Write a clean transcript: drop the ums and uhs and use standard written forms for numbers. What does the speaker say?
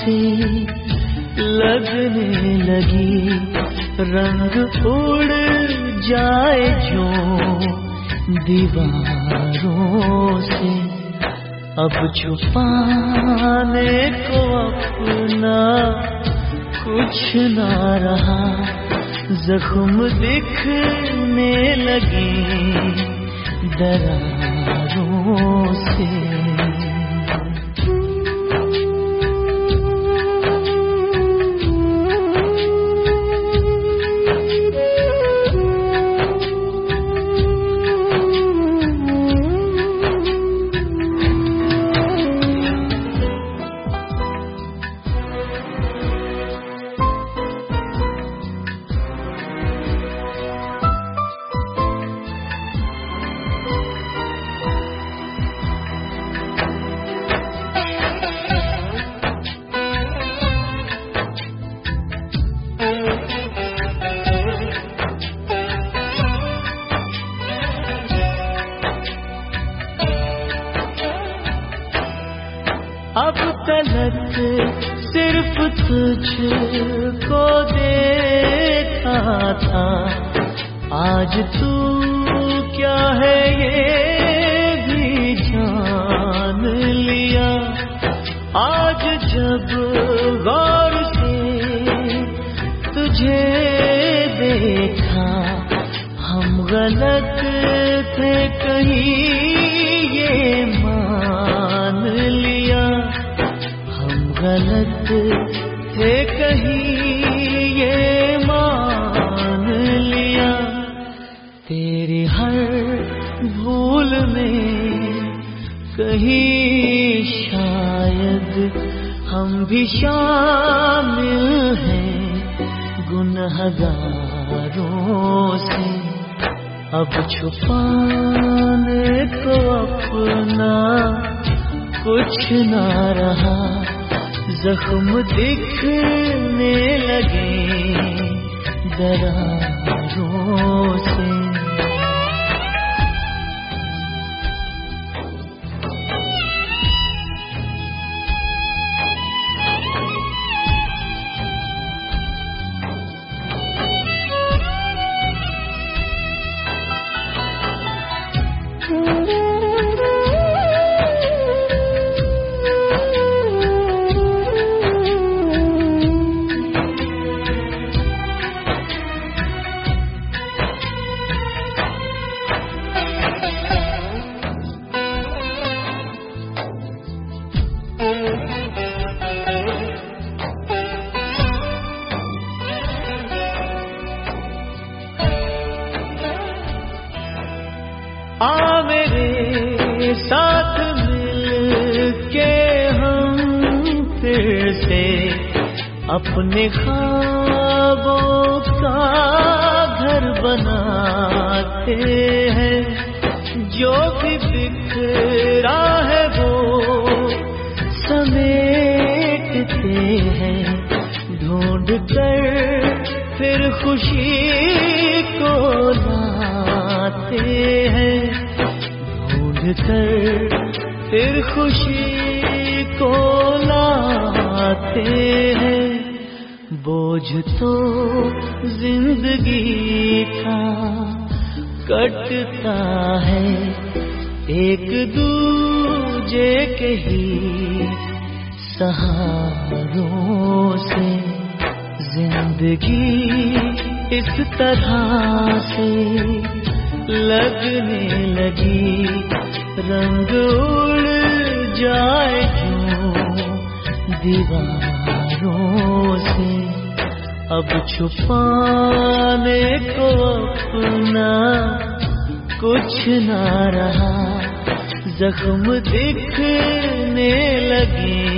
से लगने लगी, रंग उड़ जाए जो दीवारों से। अब छुपाने को अपना कुछ ना रहा, जख्म दिखने लगे दरारों से। अब तलक सिर्फ तुझको देखा था, आज तू क्या है ये भी जान लिया। आज जब गौर से तुझे देखा, हम गलत थे कहीं ये मान लिया। गलत थे कहीं ये मान लिया। तेरी हर भूल में कहीं शायद हम भी शामिल हैं गुनहगारों से। अब छुपाने को अपना कुछ ना रहा, जख्म दिखने लगे दरारों से। आ मेरे साथ मिल के हम फिर से अपने ख्वाबों का घर बनाते हैं। जो भी बिखरा है वो समेटते हैं, ढूंढ कर फिर खुशी को लाते हैं। कर फिर खुशी को लाते हैं। बोझ तो जिंदगी का कटता है, एक दूजे के ही सहारों से। जिंदगी इस तरह से लगने लगी, रंग उड़ जाए जो दीवारों से। अब छुपाने को अपना कुछ ना रहा, जख्म दिखने लगे